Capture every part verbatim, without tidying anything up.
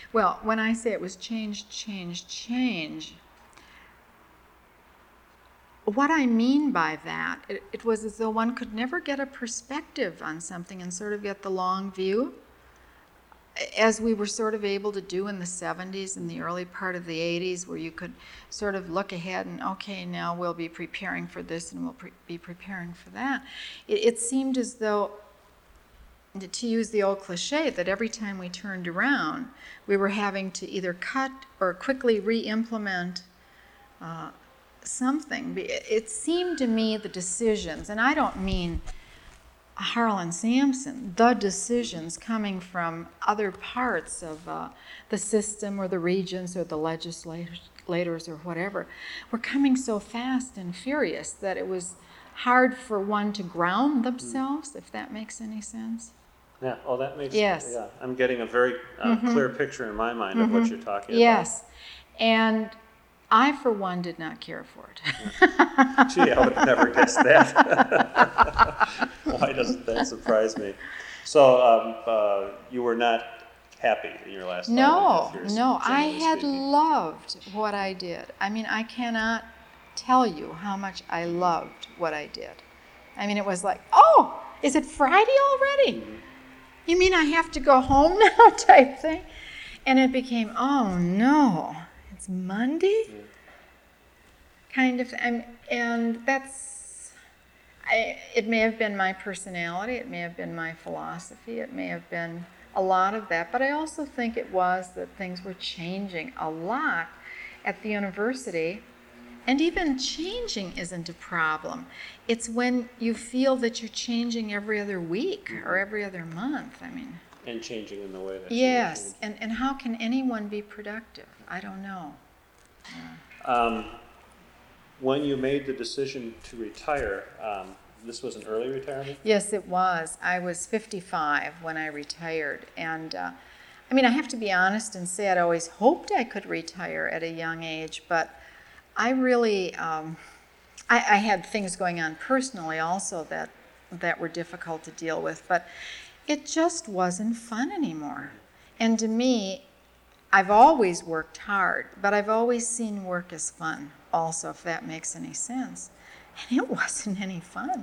Well, when I say it was change, change, change, what I mean by that, it, it was as though one could never get a perspective on something and sort of get the long view, as we were sort of able to do in the seventies and the early part of the eighties, where you could sort of look ahead and, okay, now we'll be preparing for this and we'll pre- be preparing for that. It, it seemed as though, to use the old cliche, that every time we turned around, we were having to either cut or quickly re-implement uh, something. It seemed to me the decisions, and I don't mean Harlan Sampson, the decisions coming from other parts of uh, the system or the regents or the legislators or whatever, were coming so fast and furious that it was hard for one to ground themselves, if that makes any sense. Yeah, oh, that makes yes. sense. Yeah, I'm getting a very uh, mm-hmm. clear picture in my mind mm-hmm. of what you're talking yes. about. Yes, and I, for one, did not care for it. Gee, I would have never guessed that. Why doesn't that surprise me? So um, uh, you were not happy in your last no, five and a half years? No, I had speaking. loved what I did. I mean, I cannot tell you how much I loved what I did. I mean, it was like, oh, is it Friday already? Mm-hmm. You mean I have to go home now type thing? And it became, oh, no. It's Monday, yeah. kind of, and, and that's, I, it may have been my personality, it may have been my philosophy, it may have been a lot of that, but I also think it was that things were changing a lot at the university, and even changing isn't a problem. It's when you feel that you're changing every other week or every other month, I mean. And changing in the way that yes, and, and how can anyone be productive? I don't know. Yeah. Um, when you made the decision to retire, um, this was an early retirement? Yes, it was. I was fifty-five when I retired. And uh, I mean, I have to be honest and say I'd always hoped I could retire at a young age, but I really, um, I, I had things going on personally also that, that were difficult to deal with, but it just wasn't fun anymore. And to me, I've always worked hard, but I've always seen work as fun also, if that makes any sense. And it wasn't any fun.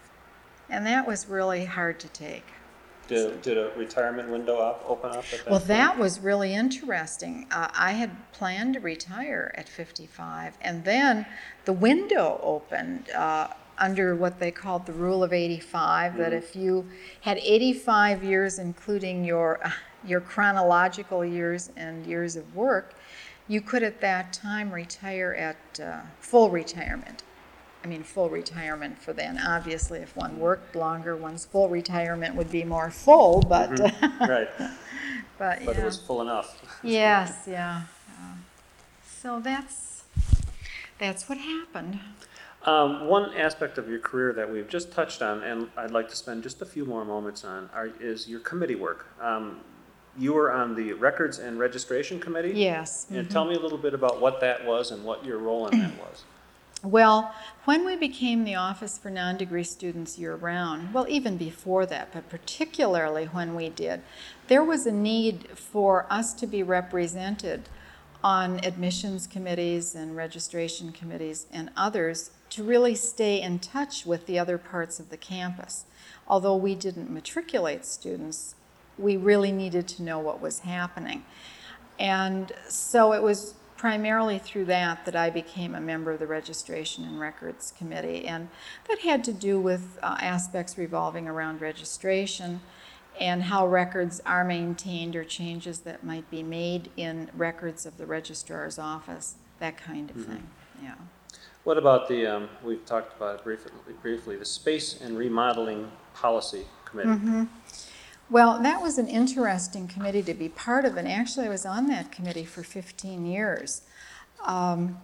And that was really hard to take. Did, did a retirement window up, open up at that Well, point? that was really interesting. Uh, I had planned to retire at fifty-five, and then the window opened uh, under what they called the rule of eighty-five, mm-hmm. that if you had eighty-five years, including your uh, your chronological years and years of work, you could at that time retire at uh, full retirement. I mean, full retirement for then. Obviously, if one worked longer, one's full retirement would be more full, but... Mm-hmm. Right. but, but yeah. it was full enough. Yes, yeah. Uh, so that's, that's what happened. Um, one aspect of your career that we've just touched on, and I'd like to spend just a few more moments on, are, is your committee work. Um, you were on the Records and Registration Committee? Yes. And mm-hmm. tell me a little bit about what that was and what your role in that was. Well, when we became the Office for Non-Degree Students year-round, well, even before that, but particularly when we did, there was a need for us to be represented on admissions committees and registration committees and others to really stay in touch with the other parts of the campus. Although we didn't matriculate students, we really needed to know what was happening. And so it was primarily through that that I became a member of the Registration and Records Committee, and that had to do with uh, aspects revolving around registration and how records are maintained or changes that might be made in records of the registrar's office, that kind of mm-hmm. thing. Yeah. What about the, um, we've talked about it briefly, briefly, the Space and Remodeling Policy Committee? Mm-hmm. Well, that was an interesting committee to be part of, and actually I was on that committee for fifteen years. Um,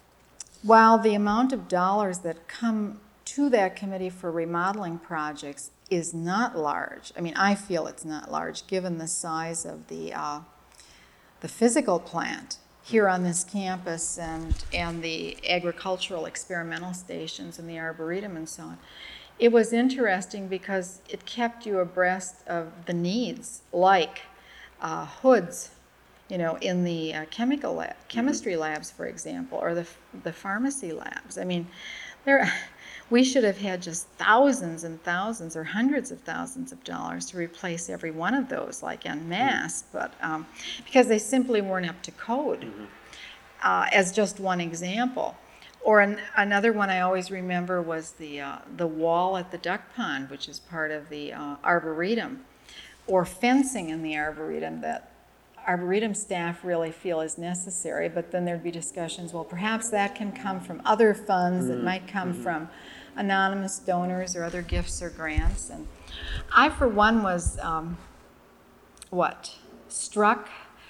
while the amount of dollars that come to that committee for remodeling projects is not large, I mean, I feel it's not large given the size of the, uh, the physical plant here on this campus and, and the agricultural experimental stations and the arboretum and so on. It was interesting because it kept you abreast of the needs, like uh, hoods, you know, in the uh, chemical lab, chemistry labs, for example, or the the pharmacy labs. I mean, there, we should have had just thousands and thousands or hundreds of thousands of dollars to replace every one of those, like en masse, mm-hmm. but um, because they simply weren't up to code. Mm-hmm. Uh, as just one example. Or an, another one I always remember was the uh, the wall at the duck pond, which is part of the uh, arboretum, or fencing in the arboretum that arboretum staff really feel is necessary, but then there'd be discussions, well, perhaps that can come from other funds, mm-hmm. it might come mm-hmm. from anonymous donors or other gifts or grants. And I, for one, was, um, what, struck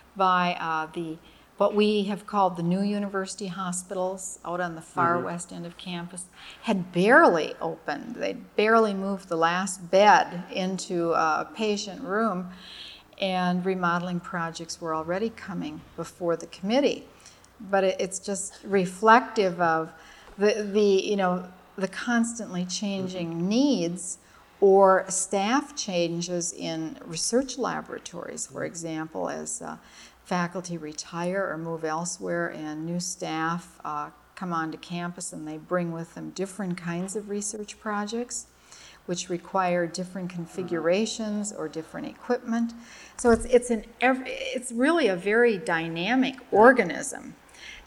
by uh, the what we have called the new university hospitals out on the far mm-hmm. west end of campus had barely opened. They'd barely moved the last bed into a patient room, and remodeling projects were already coming before the committee. But it, it's just reflective of the, the, you know, the constantly changing mm-hmm. needs or staff changes in research laboratories, for example, as uh, faculty retire or move elsewhere and new staff uh, come onto campus and they bring with them different kinds of research projects which require different configurations or different equipment. So it's it's an every, it's really a very dynamic organism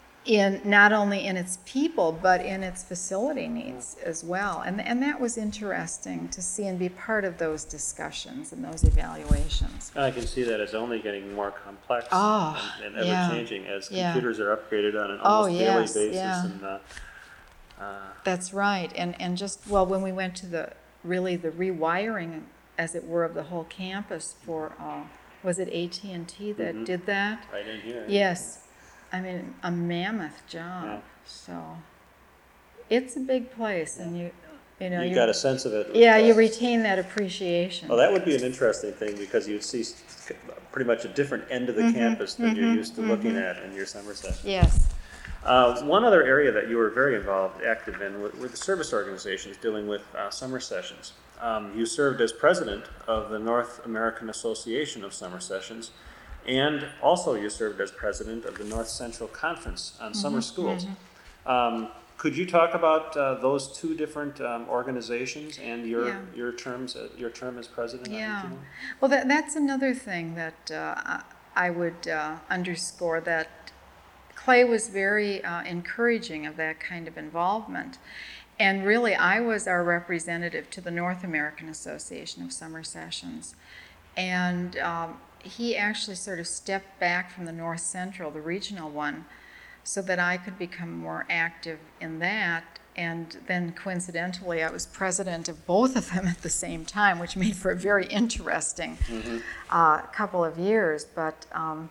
in not only in its people but in its facility needs as well. And and that was interesting to see and be part of those discussions and those evaluations. I can see that it's only getting more complex oh, and, and ever yeah. changing as yeah. computers are upgraded on an almost oh, daily yes, basis. Yeah. And, uh, uh, That's right. And and just, well, when we went to the, really the rewiring, as it were, of the whole campus for, uh, was it A T and T that mm-hmm. did that? Right in here. Yes. I mean, a mammoth job. Yeah. So it's a big place, and you, you know, you got a sense of it. Yeah, you retain that appreciation. Well, that would be an interesting thing because you'd see pretty much a different end of the mm-hmm, campus than mm-hmm, you're used to mm-hmm. looking at in your summer session. Yes. Uh, one other area that you were very involved, active in, were, were the service organizations dealing with uh, summer sessions. Um, you served as president of the North American Association of Summer Sessions. And also you served as president of the North Central Conference on mm-hmm, Summer Schools. Mm-hmm. Um, could you talk about uh, those two different um, organizations and your yeah. your terms uh, your term as president? Yeah. Well, that, that's another thing that uh, I would uh, underscore, that Clay was very uh, encouraging of that kind of involvement. And really, I was our representative to the North American Association of Summer Sessions. And um, he actually sort of stepped back from the North Central, the regional one, so that I could become more active in that. And then coincidentally, I was president of both of them at the same time, which made for a very interesting mm-hmm. uh, couple of years. But um,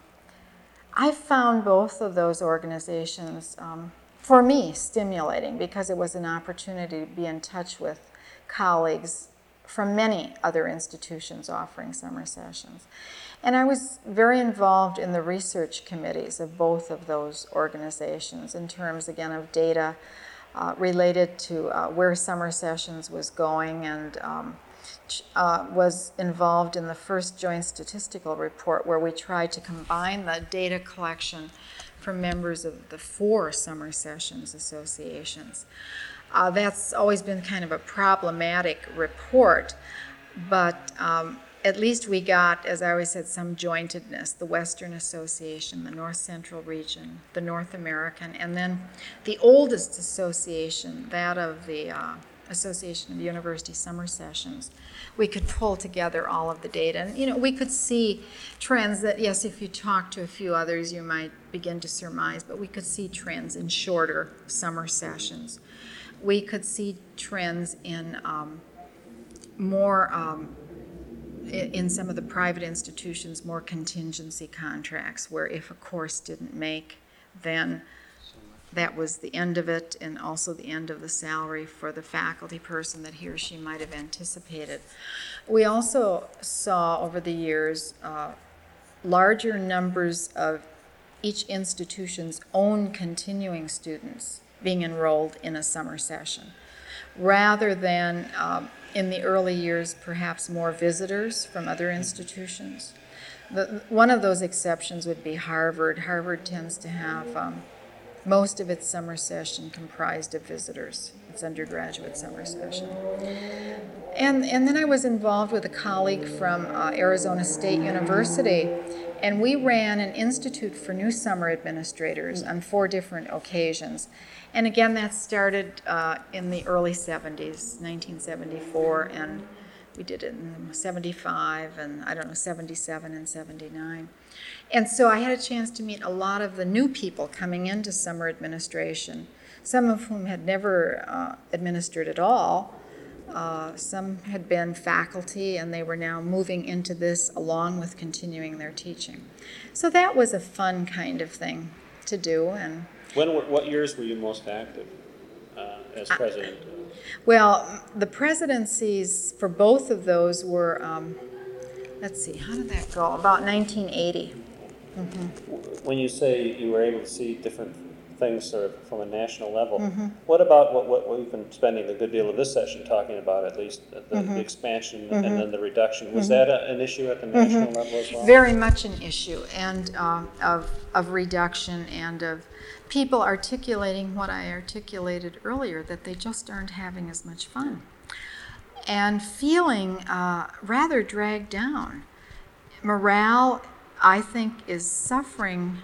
I found both of those organizations, um, for me, stimulating, because it was an opportunity to be in touch with colleagues from many other institutions offering summer sessions. And I was very involved in the research committees of both of those organizations in terms, again, of data uh, related to uh, where summer sessions was going, and um, uh, was involved in the first joint statistical report where we tried to combine the data collection from members of the four summer sessions associations. Uh, that's always been kind of a problematic report, but um, at least we got, as I always said, some jointedness. The Western Association, the North Central region, the North American, and then the oldest association, that of the uh, Association of University Summer Sessions. We could pull together all of the data. And, you know, we could see trends that, yes, if you talk to a few others, you might begin to surmise, but we could see trends in shorter summer sessions. We could see trends in um, more, um, in some of the private institutions, more contingency contracts, where if a course didn't make, then that was the end of it, and also the end of the salary for the faculty person that he or she might have anticipated. We also saw over the years uh, larger numbers of each institution's own continuing students being enrolled in a summer session, rather than um, in the early years perhaps more visitors from other institutions. The, one of those exceptions would be Harvard. Harvard tends to have um, most of its summer session comprised of visitors, its undergraduate summer session. And, and then I was involved with a colleague from uh, Arizona State University, and we ran an Institute for New Summer Administrators on four different occasions. And again, that started uh, in the early seventies, nineteen seventy-four, and we did it in seventy-five, and I don't know, seventy-seven and seventy-nine. And so I had a chance to meet a lot of the new people coming into summer administration, some of whom had never uh, administered at all. Uh, some had been faculty, and they were now moving into this along with continuing their teaching. So that was a fun kind of thing to do. And when were, what years were you most active uh, as president? I, well, the presidencies for both of those were, um, let's see, how did that go? About nineteen eighty. Mm-hmm. When you say you were able to see different things sort of from a national level, mm-hmm. what about what, what we've been spending a good deal of this session talking about, at least the, mm-hmm. the expansion mm-hmm. and then the reduction? Was mm-hmm. that a, an issue at the national mm-hmm. level as well? Very much an issue, and um, of, of reduction and of people articulating what I articulated earlier, that they just aren't having as much fun and feeling uh, rather dragged down. Morale, I think, is suffering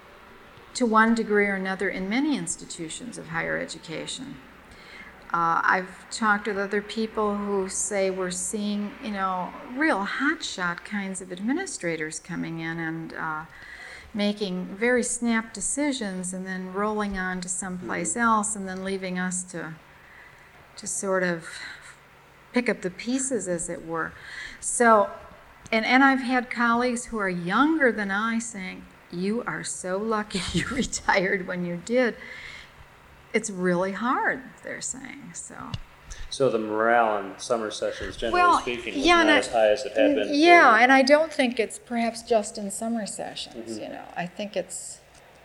to one degree or another in many institutions of higher education. Uh, I've talked with other people who say we're seeing, you know, real hotshot kinds of administrators coming in and uh, making very snap decisions and then rolling on to someplace else and then leaving us to, to sort of pick up the pieces, as it were. So, and, and I've had colleagues who are younger than I saying, "You are so lucky you retired when you did." It's really hard, they're saying. So So the morale in summer sessions, generally well, speaking, was yeah, not I, as high as it had been. Yeah, during... and I don't think it's perhaps just in summer sessions, mm-hmm. you know. I think it's...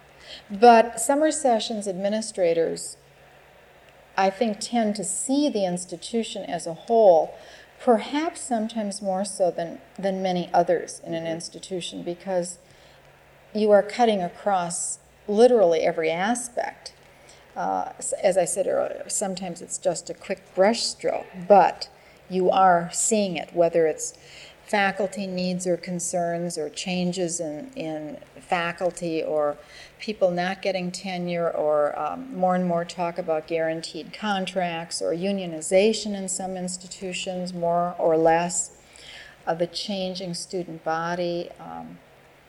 But summer sessions administrators, I think, tend to see the institution as a whole, perhaps sometimes more so than, than many others in an institution, because you are cutting across literally every aspect. Uh, as I said earlier, sometimes it's just a quick brush stroke, but you are seeing it, whether it's faculty needs or concerns or changes in, in faculty or people not getting tenure or um, more and more talk about guaranteed contracts or unionization in some institutions, more or less, uh, the changing student body, um,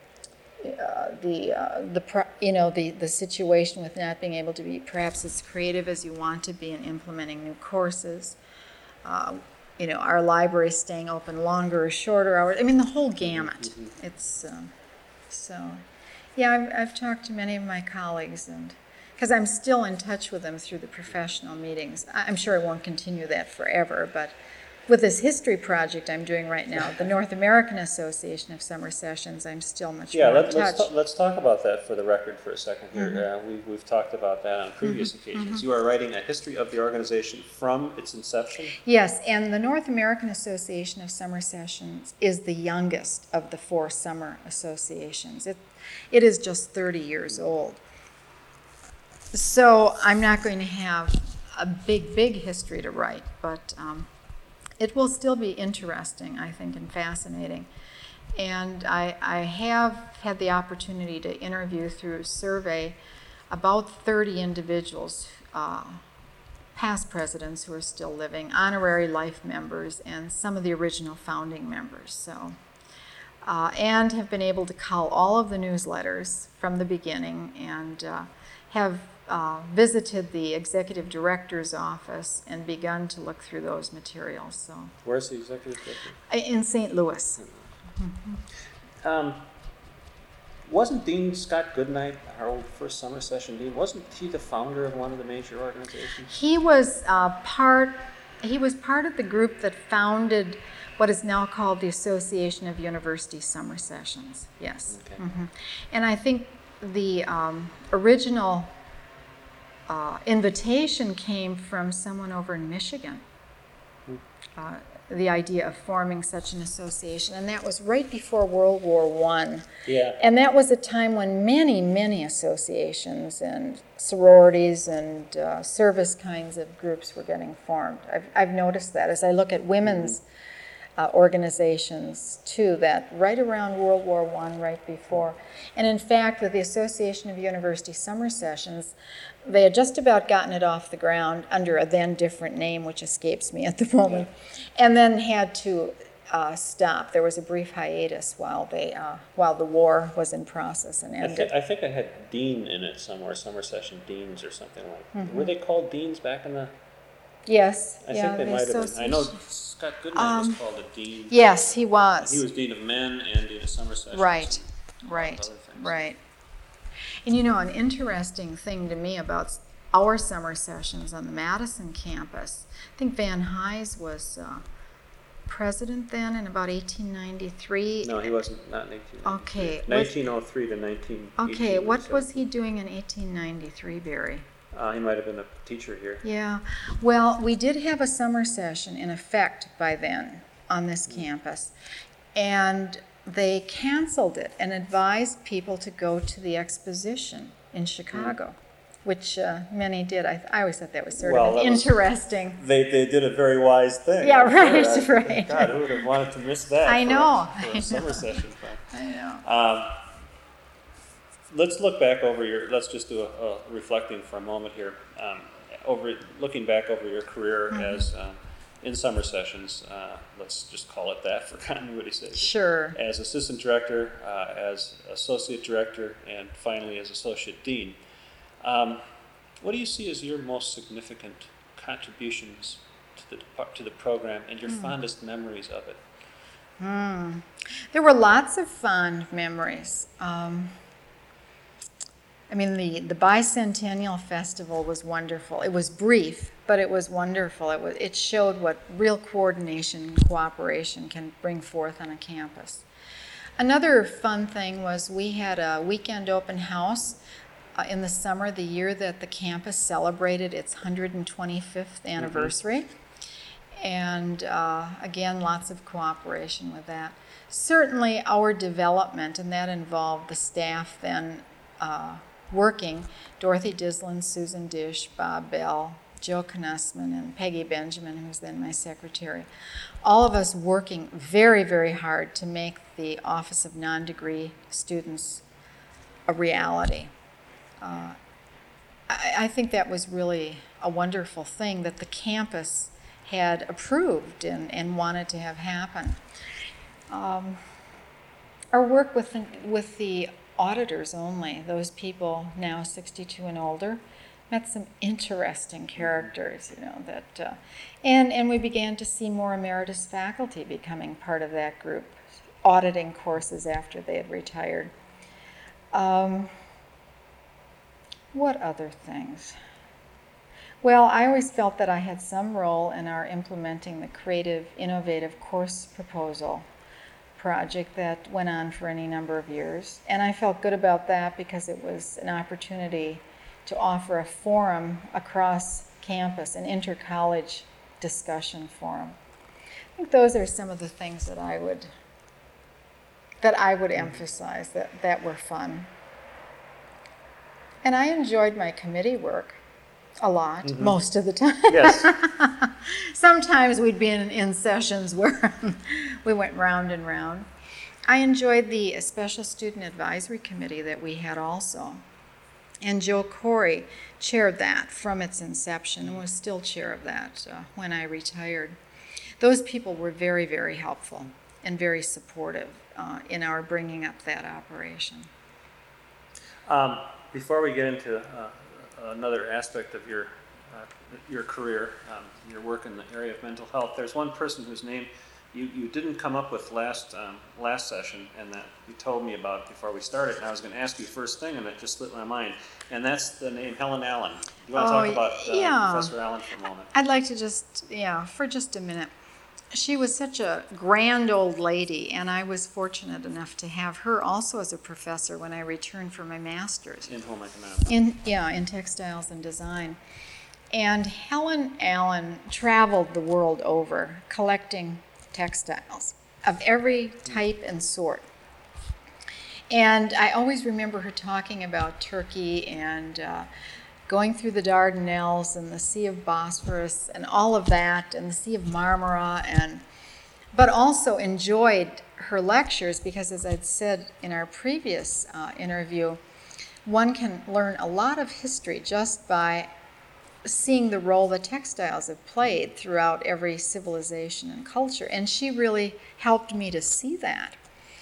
Uh, the uh, the you know the the situation with not being able to be perhaps as creative as you want to be in implementing new courses, uh, you know our library staying open longer or shorter hours. I mean the whole gamut. Mm-hmm. It's um, so yeah. I've I've talked to many of my colleagues, and because I'm still in touch with them through the professional meetings. I'm sure I won't continue that forever, but with this history project I'm doing right now, the North American Association of Summer Sessions, I'm still much yeah, more let, in touch. Let's, t- let's talk about that for the record for a second here. Mm-hmm. Uh, we, we've talked about that on previous mm-hmm. occasions. Mm-hmm. You are writing a history of the organization from its inception? Yes, and the North American Association of Summer Sessions is the youngest of the four summer associations. It, it is just thirty years old. So I'm not going to have a big, big history to write, but um, it will still be interesting, I think, and fascinating. And I, I have had the opportunity to interview through a survey about thirty individuals, uh, past presidents who are still living, honorary life members, and some of the original founding members. So, uh, and have been able to cull all of the newsletters from the beginning and uh, have Uh, visited the executive director's office and begun to look through those materials. So, where's the executive director? In Saint Louis. Mm-hmm. Um, wasn't Dean Scott Goodnight, our old first summer session dean, wasn't he the founder of one of the major organizations? He was uh, part. He was part of the group that founded what is now called the Association of University Summer Sessions. Yes, okay. Mm-hmm. And I think the um, original Uh, invitation came from someone over in Michigan. Uh, the idea of forming such an association, and that was right before World War One. Yeah. And that was a time when many, many associations and sororities and uh, service kinds of groups were getting formed. I've, I've noticed that as I look at women's uh, organizations, too, that right around World War One, right before. And in fact, with the Association of University Summer Sessions, they had just about gotten it off the ground under a then different name, which escapes me at the moment, and then had to uh, stop. There was a brief hiatus while they uh, while the war was in process and I, ended. th- I think I had dean in it somewhere, summer session deans or something like. Mm-hmm. Were they called deans back in the? Yes. I yeah, think they the might have been. I know Scott Goodman um, was called a dean. Yes, he was. He was dean of men and dean of summer sessions. Right. Right. Right. And you know, an interesting thing to me about our summer sessions on the Madison campus, I think Van Hise was uh, president then in about eighteen ninety-three. No, he wasn't, not in eighteen ninety-three. Okay. nineteen oh three to nineteen eighteen. Okay, what was he doing in eighteen ninety-three, Barry? Uh, he might have been a teacher here. Yeah. Well, we did have a summer session in effect by then on this mm-hmm. campus, and they canceled it and advised people to go to the exposition in Chicago. Mm-hmm. Which uh, many did. I, I always thought that was sort well, of interesting. Was, they they did a very wise thing. Yeah, right, sure. I, right. God, who would have wanted to miss that? I know. For, for I a summer know. session. I know. Um, let's look back over your. Let's just do a, a reflecting for a moment here. Um, over looking back over your career mm-hmm. as um, in summer sessions. Uh, let's just call it that for continuity's sake. Sure. As assistant director, uh, as associate director, and finally as associate dean. Um, what do you see as your most significant contributions to the to the program and your mm. fondest memories of it? Mm. There were lots of fond memories. Um, I mean, the, the Bicentennial Festival was wonderful. It was brief, but it was wonderful. It was it showed what real coordination and cooperation can bring forth on a campus. Another fun thing was we had a weekend open house Uh, in the summer, the year that the campus celebrated its one hundred twenty-fifth anniversary. Mm-hmm. And uh, again, lots of cooperation with that. Certainly our development, and that involved the staff then uh, working, Dorothy Dislin, Susan Dish, Bob Bell, Joe Knussman, and Peggy Benjamin, who was then my secretary. All of us working very, very hard to make the Office of Non-Degree Students a reality. Uh, I, I think that was really a wonderful thing that the campus had approved and, and wanted to have happen. Um, our work with the, with the auditors only, those people now sixty-two and older, met some interesting characters, you know, that, uh, and, and we began to see more emeritus faculty becoming part of that group, auditing courses after they had retired. Um, What other things? Well, I always felt that I had some role in our implementing the creative, innovative course proposal project that went on for any number of years. And I felt good about that because it was an opportunity to offer a forum across campus, an inter-college discussion forum. I think those are some of the things that I would that I would emphasize that, that were fun. And I enjoyed my committee work a lot, mm-hmm. most of the time. Yes. Sometimes we'd be in, in sessions where we went round and round. I enjoyed the Special Student Advisory Committee that we had also. And Joe Corey chaired that from its inception and was still chair of that uh, when I retired. Those people were very, very helpful and very supportive uh, in our bringing up that operation. Um, Before we get into uh, another aspect of your uh, your career, um, your work in the area of mental health, there's one person whose name you, you didn't come up with last um, last session, and that you told me about before we started, and I was going to ask you first thing, and it just slipped my mind, and that's the name Helen Allen. You want to oh, talk about uh, yeah. Professor Allen for a moment? I'd like to just, yeah, for just a minute. She was such a grand old lady, and I was fortunate enough to have her also as a professor when I returned for my master's. In home economics. In, yeah, in textiles and design. And Helen Allen traveled the world over collecting textiles of every type and sort. And I always remember her talking about Turkey and uh, going through the Dardanelles and the Sea of Bosphorus and all of that, and the Sea of Marmara, and but also enjoyed her lectures because, as I'd said in our previous uh, interview, one can learn a lot of history just by seeing the role that textiles have played throughout every civilization and culture. And she really helped me to see that.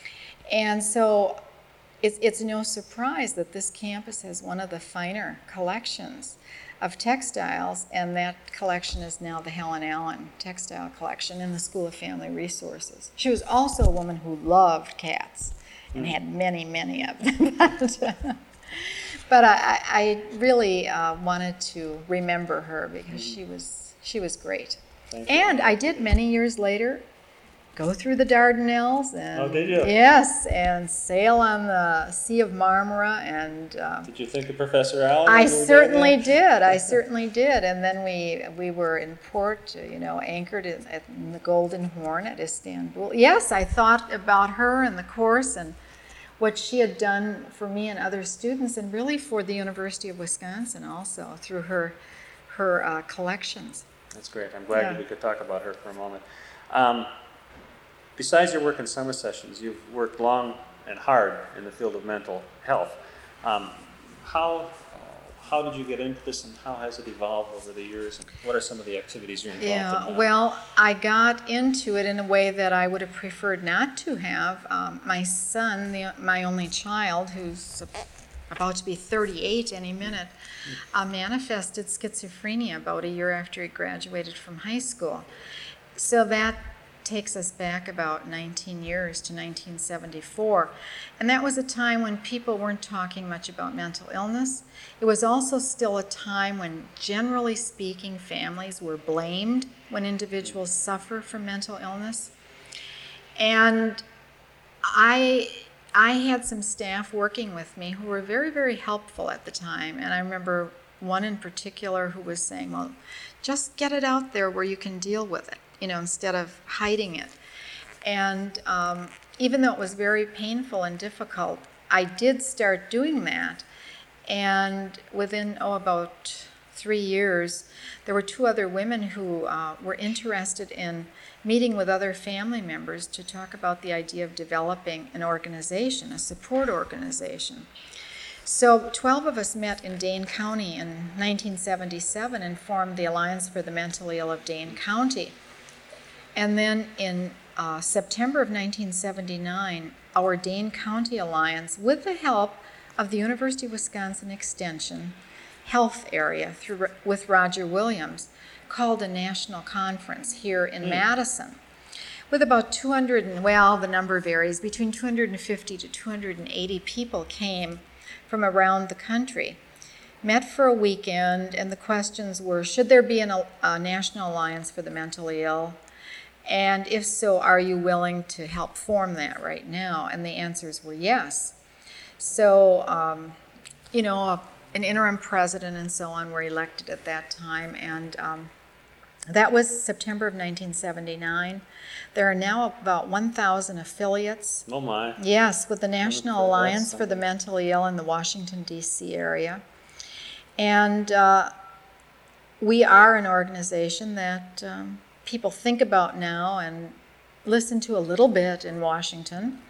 And so it's, it's no surprise that this campus has one of the finer collections of textiles, and that collection is now the Helen Allen Textile Collection in the School of Family Resources. She was also a woman who loved cats and had many, many of them. But I, I really uh, wanted to remember her because she was she was great. And I did many years later go through the Dardanelles and oh, did you? Yes, and sail on the Sea of Marmara. And uh, did you think of Professor Allen? I certainly did. I certainly did. And then we we were in port, you know, anchored in, in the Golden Horn at Istanbul. Yes, I thought about her and the course and what she had done for me and other students, and really for the University of Wisconsin also through her her uh, collections. That's great. I'm glad Yeah. that we could talk about her for a moment. Um, besides your work in summer sessions, you've worked long and hard in the field of mental health. Um, how how did you get into this, and how has it evolved over the years, and what are some of the activities you're involved Yeah, in? well, I got into it in a way that I would have preferred not to have. Um, my son, the, my only child, who's about to be thirty-eight any minute, uh, manifested schizophrenia about a year after he graduated from high school. So that takes us back about nineteen years to nineteen seventy-four. And that was a time when people weren't talking much about mental illness. It was also still a time when, generally speaking, families were blamed when individuals suffer from mental illness. And I I had some staff working with me who were very, very helpful at the time. And I remember one in particular who was saying, well, just get it out there where you can deal with it, you know, instead of hiding it. And um, even though it was very painful and difficult, I did start doing that. And within, oh, about three years, there were two other women who uh, were interested in meeting with other family members to talk about the idea of developing an organization, a support organization. So twelve of us met in Dane County in nineteen seventy-seven and formed the Alliance for the Mentally Ill of Dane County. And then in uh, September of nineteen seventy-nine, our Dane County Alliance, with the help of the University of Wisconsin Extension Health Area through, with Roger Williams, called a national conference here in mm. Madison with about two hundred, well, the number varies, between two hundred fifty to two hundred eighty people came from around the country, met for a weekend, and the questions were, should there be an, a national alliance for the mentally ill? And if so, are you willing to help form that right now? And the answers were yes. So, um, you know, a, an interim president and so on were elected at that time, and um, that was September of nineteen seventy-nine. There are now about one thousand affiliates. Oh my. Yes, with the National Alliance for the Mentally Ill in the Washington, D C area. And uh, we are an organization that um, people think about now and listen to a little bit in Washington.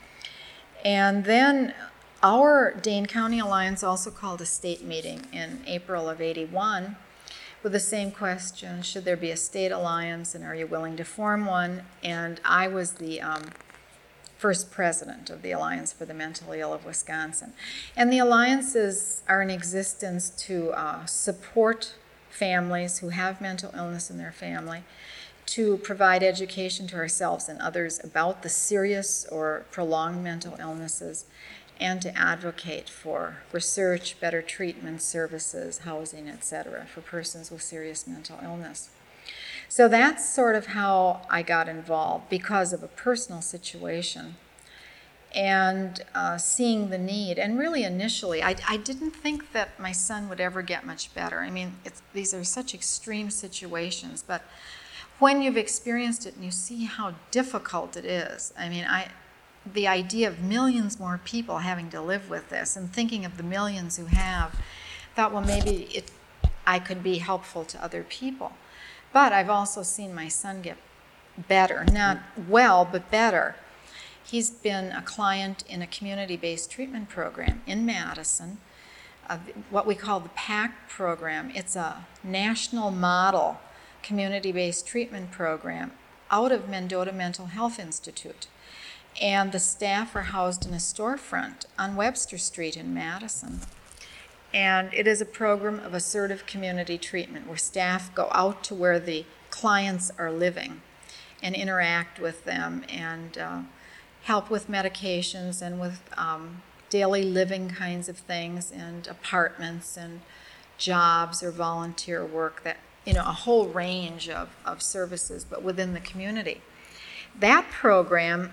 And then our Dane County Alliance also called a state meeting in April of eighty-one with the same question, should there be a state alliance and are you willing to form one? And I was the um, first president of the Alliance for the Mentally Ill of Wisconsin. And the alliances are in existence to uh, support families who have mental illness in their family, to provide education to ourselves and others about the serious or prolonged mental illnesses, and to advocate for research, better treatment, services, housing, et cetera, for persons with serious mental illness. So that's sort of how I got involved, because of a personal situation. and uh, seeing the need. And really initially, I, I didn't think that my son would ever get much better. I mean, it's, these are such extreme situations, but when you've experienced it and you see how difficult it is, I mean, I, the idea of millions more people having to live with this and thinking of the millions who have, thought, well, maybe it, I could be helpful to other people. But I've also seen my son get better, not well, but better. He's been a client in a community-based treatment program in Madison, uh, what we call the PACT program. It's a national model community-based treatment program out of Mendota Mental Health Institute. And the staff are housed in a storefront on Webster Street in Madison. And it is a program of assertive community treatment where staff go out to where the clients are living and interact with them and uh, help with medications and with um, daily living kinds of things and apartments and jobs or volunteer work, that, you know, a whole range of, of services, but within the community. That program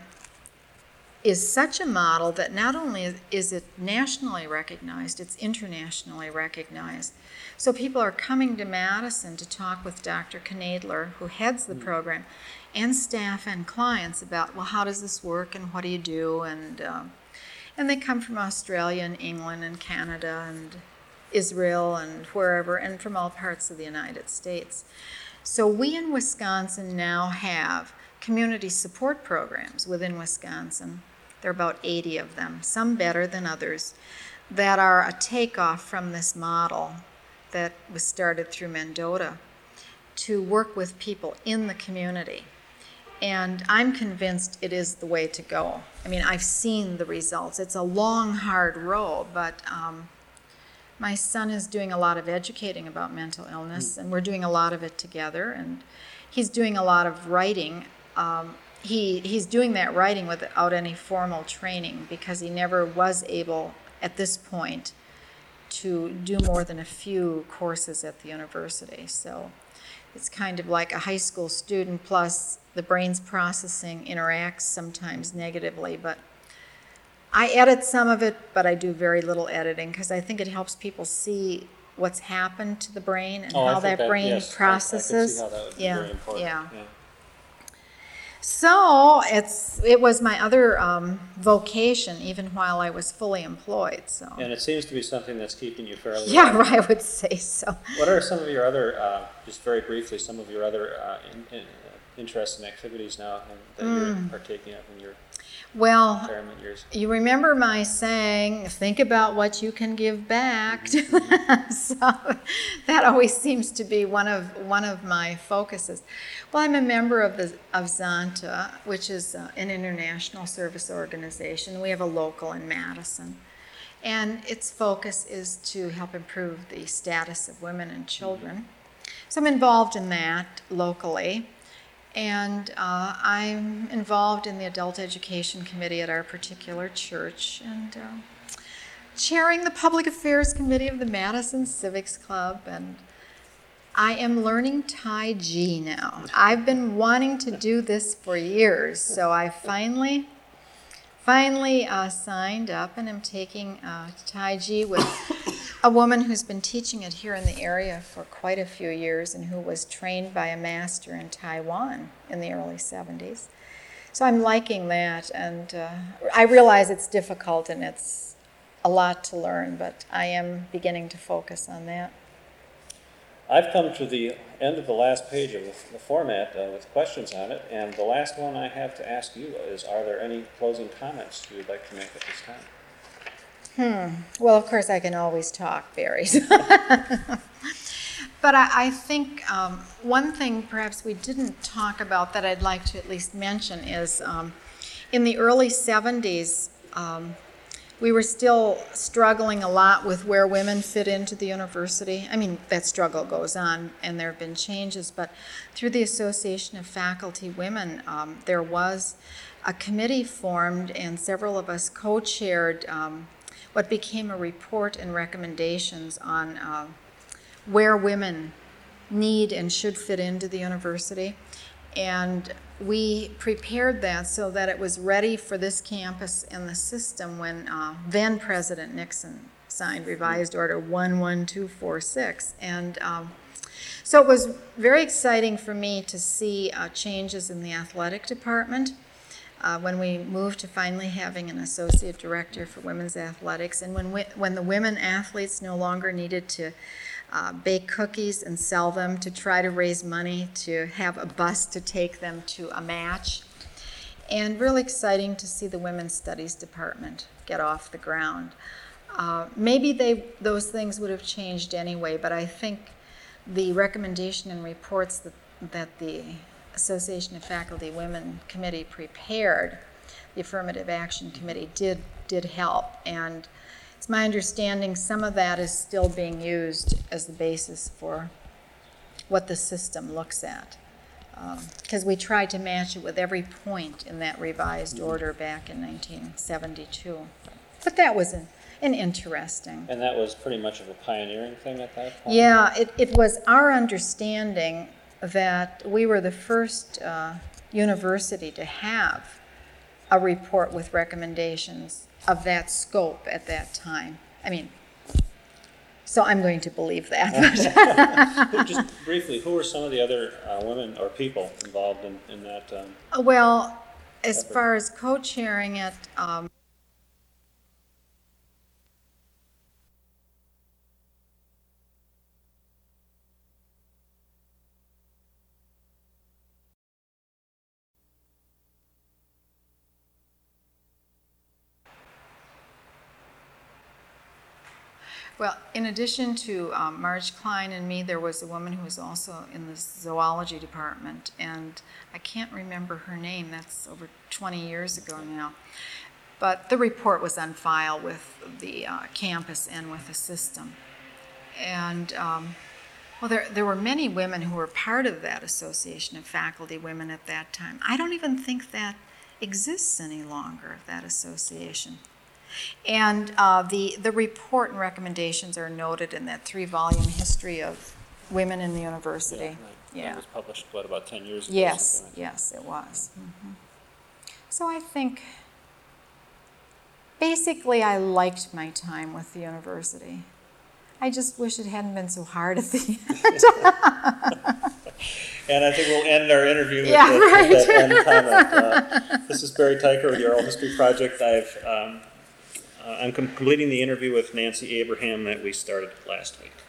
is such a model that not only is it nationally recognized, it's internationally recognized. So people are coming to Madison to talk with Doctor Knadler, who heads the program, and staff and clients about, well, how does this work and what do you do? And, uh, and they come from Australia and England and Canada and Israel and wherever, and from all parts of the United States. So we in Wisconsin now have community support programs within Wisconsin. There are about eighty of them, some better than others, that are a takeoff from this model that was started through Mendota to work with people in the community. And I'm convinced it is the way to go. I mean, I've seen the results. It's a long, hard road, but um, my son is doing a lot of educating about mental illness, and we're doing a lot of it together, and he's doing a lot of writing. Um, He, he's doing that writing without any formal training because he never was able, at this point, to do more than a few courses at the university. So it's kind of like a high school student, plus the brain's processing interacts sometimes negatively. But I edit some of it, but I do very little editing because I think it helps people see what's happened to the brain and oh, how that, that brain yes, processes. I, I can see how that would be yeah, very important. Yeah. yeah. So it's it was my other um, vocation, even while I was fully employed. So and it seems to be something that's keeping you fairly. Yeah, alive. right, I would say so. What are some of your other, uh, just very briefly, some of your other uh, in, in, uh, interests and activities now that mm. you're partaking of in your well, retirement years? You remember my saying, "Think about what you can give back." Mm-hmm. So that always seems to be one of one of my focuses. Well, I'm a member of the of Zonta, which is uh, an international service organization. We have a local in Madison, and its focus is to help improve the status of women and children. So I'm involved in that locally, and uh, I'm involved in the adult education committee at our particular church, and uh, chairing the public affairs committee of the Madison Civics Club, and I am learning Tai Chi now. I've been wanting to do this for years, so I finally, finally uh, signed up, and am taking uh, Tai Chi with a woman who's been teaching it here in the area for quite a few years, and who was trained by a master in Taiwan in the early seventies. So I'm liking that, and uh, I realize it's difficult and it's a lot to learn, but I am beginning to focus on that. I've come to the end of the last page of the format uh, with questions on it, and the last one I have to ask you is, are there any closing comments you would like to make at this time? Hmm. Well, of course, I can always talk, Barry. But I, I think um, one thing perhaps we didn't talk about that I'd like to at least mention is um, in the early seventies, um, we were still struggling a lot with where women fit into the university. I mean, that struggle goes on, and there have been changes, but through the Association of Faculty Women, um, there was a committee formed, and several of us co-chaired um, what became a report and recommendations on uh, where women need and should fit into the university. And we prepared that so that it was ready for this campus and the system when uh, then President Nixon signed Revised Order one one two four six. And um, so it was very exciting for me to see uh, changes in the athletic department uh, when we moved to finally having an associate director for women's athletics, and when, we, when the women athletes no longer needed to Uh, bake cookies and sell them to try to raise money to have a bus to take them to a match. And really exciting to see the Women's Studies Department get off the ground. Uh, maybe they those things would have changed anyway, but I think the recommendation and reports that, that the Association of Faculty Women Committee prepared, the Affirmative Action Committee, did, did help. And it's my understanding some of that is still being used as the basis for what the system looks at. Because um, we tried to match it with every point in that revised order back in nineteen seventy-two. But that was an, an interesting. And that was pretty much of a pioneering thing at that point? Yeah, it, it was our understanding that we were the first uh, university to have a report with recommendations of that scope at that time. I mean, so I'm going to believe that. Just briefly, who were some of the other uh, women or people involved in, in that? Um, well, as effort? far as co-chairing it, um, well, in addition to um, Marge Klein and me, there was a woman who was also in the zoology department, and I can't remember her name. That's over twenty years ago now. But the report was on file with the uh, campus and with the system. And, um, well, there, there were many women who were part of that Association of Faculty Women at that time. I don't even think that exists any longer, that association. And uh, the, the report and recommendations are noted in that three-volume history of women in the university. Yeah, right. Yeah. That was published, what, about ten years ago? Yes, like yes, it was. Mm-hmm. So I think, basically, I liked my time with the university. I just wish it hadn't been so hard at the end. And I think we'll end our interview with, Yeah, that, right. with that end comment. Uh, this is Barry Tyker with the Oral History Project. I've, um, uh, I'm completing the interview with Nancy Abraham that we started last week.